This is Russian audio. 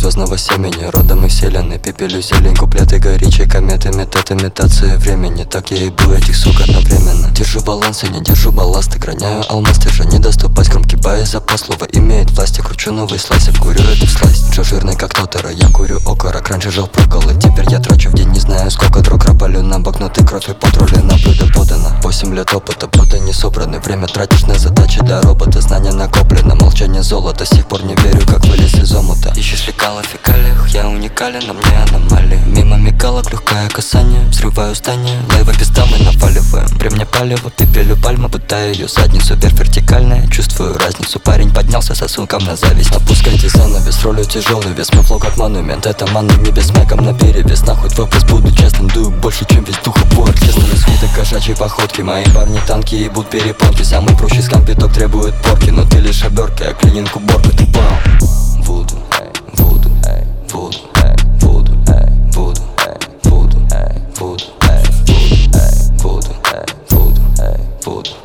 звездного семени, родом из вселенной. Пепелю зелень, куплеты горячие, кометы, метод имитация времени. Так я и был этих сук одновременно. Держу баланс и не держу балласт, граняю алмаз, держа не доступать громкий бай, запас слова имеет власть. Я кручу новые слайсы, курю эту сласть. Джо жирный как Тотара, я курю окорок. Раньше жил проколы, теперь я трачу в день не знаю сколько дрог. Рапалю на бакнутый кровь и патрули на блюдо подано. 8 лет опыта, будто не собраны. Время тратишь на задачи для робота, знания накоплено. Молчание золота, сих пор не верю, как вылез из омута. Ищешь лекала в фекалиях, я уникален, а мне аномалии. Мимо мигалок, легкое касание, взрываю здание. Лайва пизда, мы наваливаем. При мне палево, пепелю пальма, будто ее задницу вверх вертикальная. Чувствую разницу, парень поднялся сосунком на зависть. Опускайте занавес, ролью тяжелый вес. Мой флоу как монумент, это мана не без мэком наперевес. Нахуй твой вопрос, буду честным, дую больше, чем весь духопор. Оркестр из вида кошачьей походки. Мои парни танки ебут перепонки. Самый прущий скампиток требует порки. Но ты лишь обертка, я клининг уборка, ты понял? Вуду, вуду, вуду, вуду, вуду, вуду, вуду, вуду, вуду, вуду, вуду.